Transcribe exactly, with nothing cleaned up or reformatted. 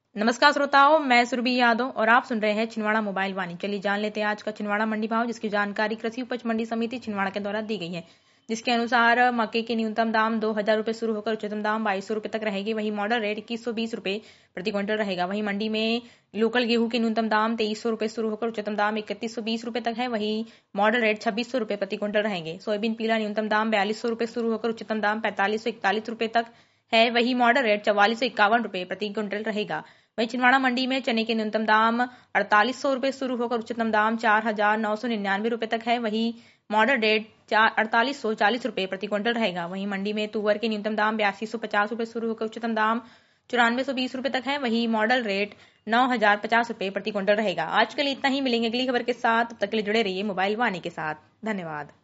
नमस्कार श्रोताओं, मैं सुरभि यादव और आप सुन रहे हैं छिंदवाड़ा मोबाइल वाणी। चलिए जान लेते हैं आज का छिंदवाड़ा मंडी भाव, जिसकी जानकारी कृषि उपज मंडी समिति छिंदवाड़ा के द्वारा दी गई है। जिसके अनुसार मक्के के न्यूनतम दाम दो हजार रुपए शुरू होकर उच्चतम दाम बाईस सौ रुपए तक रहेगी। वहीं मॉडल रेट इक्कीस सौ बीस रुपए प्रति क्विंटल रहेगा। वहीं मंडी में लोकल गेहूं के न्यूनतम दाम तेईस सौ रुपए शुरू होकर उच्चतम दाम इकतीस सौ बीस रुपए तक है। वहीं मॉडल रेट छब्बीस सौ रुपए प्रति क्विंटल रहेंगे। सोयाबीन पीला न्यूनतम दाम बयालीस सौ रुपए शुरू होकर उच्चतम दाम पैंतालीस सौ इकतालीस रुपए तक है। वही मॉडल रेट चौवालीस सौ इक्यावन रुपए प्रति क्विंटल रहेगा। वहीं छिंदवाड़ा मंडी में चने के न्यूनतम दाम अड़तालीस सौ रुपए शुरू होकर उच्चतम दाम चार हजार नौ सौ निन्यानवे रुपए तक है। वहीं मॉडल रेट चार अड़तालीस सौ चालीस रुपए प्रति क्विंटल रहेगा। वहीं मंडी में तुअर के न्यूनतम दाम बयासी सौ पचास रुपए शुरू होकर उच्चतम दाम चौरानवे सौ बीस रुपए तक है। वहीं मॉडल रेट नौ हजार पचास रुपए प्रति क्विंटल रहेगा। आज के लिए इतना ही, मिलेंगे अगली खबर के साथ। तब तक के लिए जुड़े रहिए मोबाइल वाणी के साथ। धन्यवाद।